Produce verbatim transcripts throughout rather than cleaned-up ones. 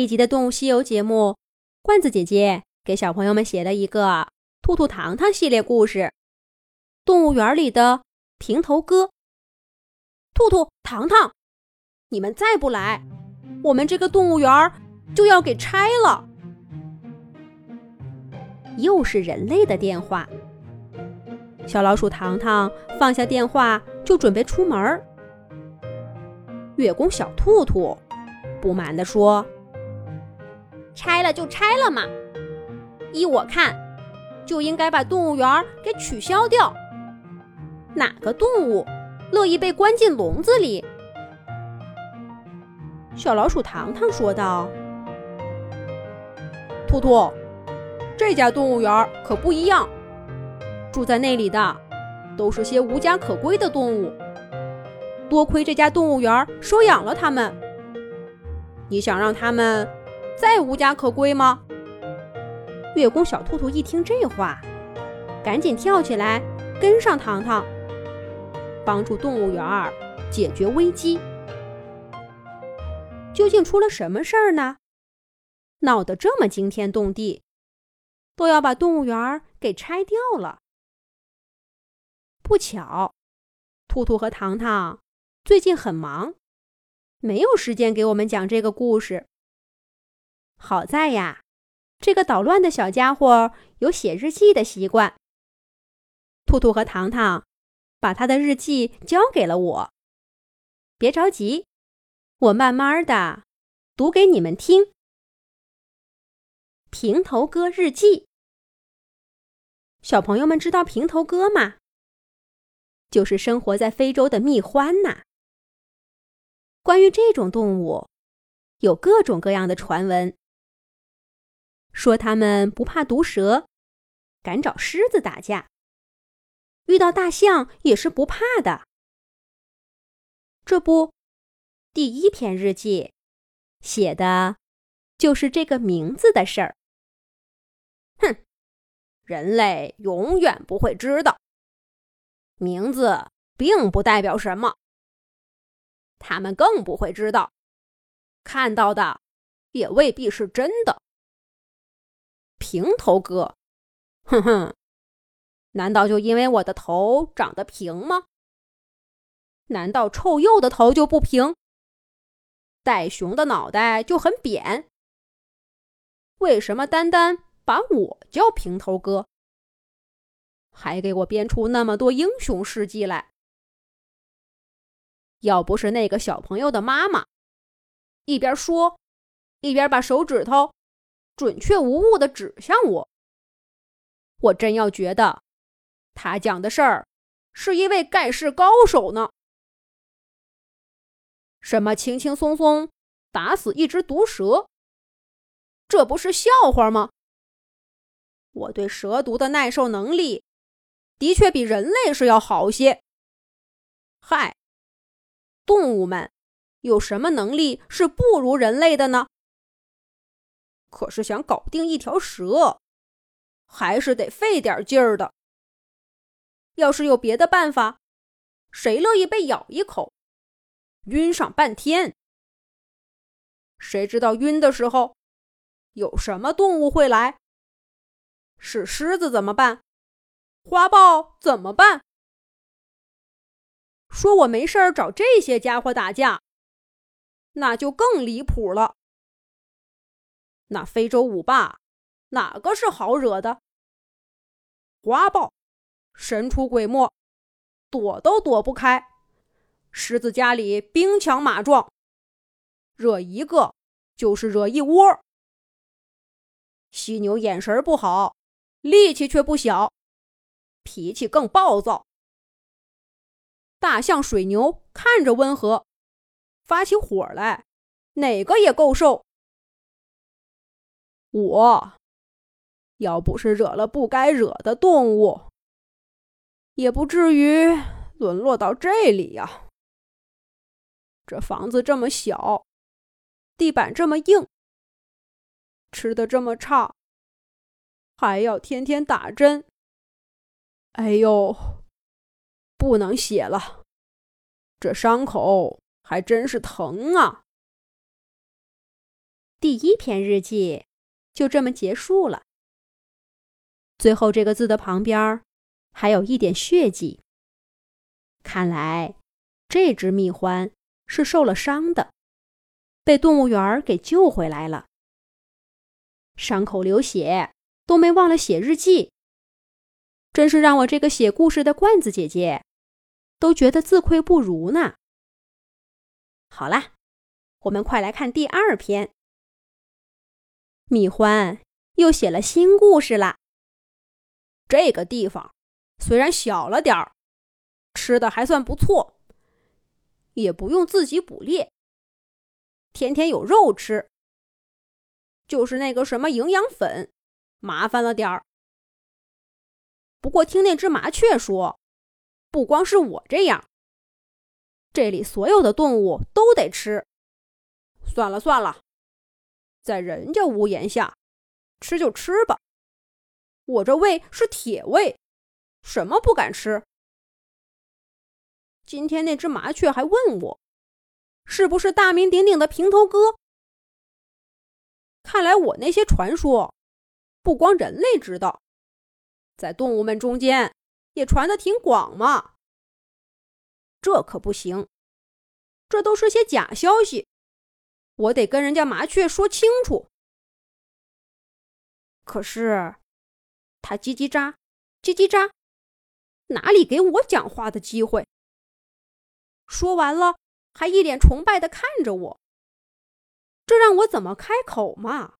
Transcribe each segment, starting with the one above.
一集的动物西游节目，罐子姐姐给小朋友们写了一个兔兔糖糖系列故事，动物园里的平头哥。兔兔糖糖，你们再不来，我们这个动物园就要给拆了。又是人类的电话。小老鼠糖糖放下电话就准备出门。月宫小兔兔不满地说，拆了就拆了嘛，依我看就应该把动物园给取消掉。哪个动物乐意被关进笼子里？小老鼠糖糖说道，兔兔，这家动物园可不一样，住在那里的都是些无家可归的动物，多亏这家动物园收养了他们。你想让他们再无家可归吗？月宫小兔兔一听这话，赶紧跳起来跟上糖糖，帮助动物园解决危机。究竟出了什么事儿呢？闹得这么惊天动地，都要把动物园给拆掉了。不巧，兔兔和糖糖最近很忙，没有时间给我们讲这个故事。好在呀，这个捣乱的小家伙有写日记的习惯。兔兔和糖糖把他的日记交给了我。别着急，我慢慢的读给你们听。平头哥日记。小朋友们知道平头哥吗？就是生活在非洲的蜜獾呐。关于这种动物，有各种各样的传闻。说它们不怕毒蛇，敢找狮子打架，遇到大象也是不怕的。这不，第一篇日记写的就是这个名字的事儿。哼，人类永远不会知道，名字并不代表什么。他们更不会知道，看到的也未必是真的。平头哥，哼哼，难道就因为我的头长得平吗？难道臭鼬的头就不平？袋熊的脑袋就很扁？为什么单单把我叫平头哥？还给我编出那么多英雄事迹来？要不是那个小朋友的妈妈一边说一边把手指头准确无误地指向我，我真要觉得他讲的事儿是一位盖世高手呢。什么轻轻松松打死一只毒蛇，这不是笑话吗？我对蛇毒的耐受能力的确比人类是要好些。嗨，动物们有什么能力是不如人类的呢？可是想搞定一条蛇，还是得费点劲儿的。要是有别的办法，谁乐意被咬一口，晕上半天？谁知道晕的时候，有什么动物会来？是狮子怎么办？花豹怎么办？说我没事儿找这些家伙打架，那就更离谱了。那非洲五霸哪个是好惹的？花豹神出鬼没，躲都躲不开。狮子家里兵强马壮，惹一个就是惹一窝。犀牛眼神不好，力气却不小，脾气更暴躁。大象、水牛看着温和，发起火来，哪个也够受。我要不是惹了不该惹的动物，也不至于沦落到这里呀。这房子这么小，地板这么硬，吃得这么差，还要天天打针。哎呦，不能写了，这伤口还真是疼啊。 第一篇日记就这么结束了。最后这个字的旁边还有一点血迹，看来这只蜜獾是受了伤的，被动物园给救回来了。伤口流血都没忘了写日记，真是让我这个写故事的罐子姐姐都觉得自愧不如呢。好啦，我们快来看第二篇。蜜獾又写了新故事啦。这个地方虽然小了点儿，吃的还算不错，也不用自己捕猎，天天有肉吃。就是那个什么营养粉，麻烦了点儿。不过听那只麻雀说，不光是我这样，这里所有的动物都得吃。算了算了，在人家屋檐下，吃就吃吧。我这胃是铁胃，什么不敢吃。今天那只麻雀还问我，是不是大名鼎鼎的平头哥？看来我那些传说，不光人类知道，在动物们中间也传得挺广嘛。这可不行，这都是些假消息，我得跟人家麻雀说清楚。可是他叽叽喳叽叽喳，哪里给我讲话的机会？说完了还一脸崇拜地看着我，这让我怎么开口嘛？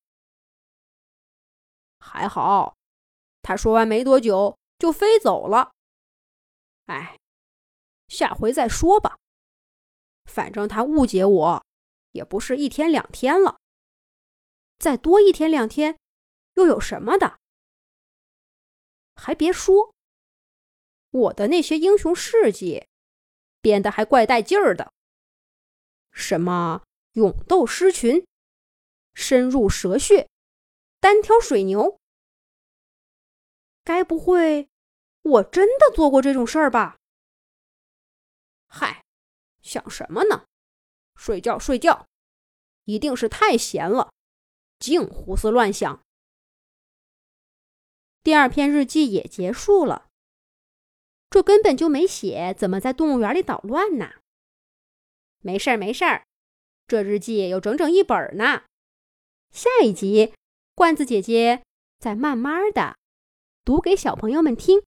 还好他说完没多久就飞走了。哎，下回再说吧，反正他误解我也不是一天两天了，再多一天两天又有什么的？还别说，我的那些英雄事迹编得还怪带劲儿的，什么勇斗狮群，深入蛇穴，单挑水牛。该不会我真的做过这种事儿吧？嗨，想什么呢？睡觉睡觉，一定是太闲了，净胡思乱想。第二篇日记也结束了，这根本就没写怎么在动物园里捣乱呢。没事儿没事儿，这日记有整整一本呢。下一集，罐子姐姐再慢慢的读给小朋友们听。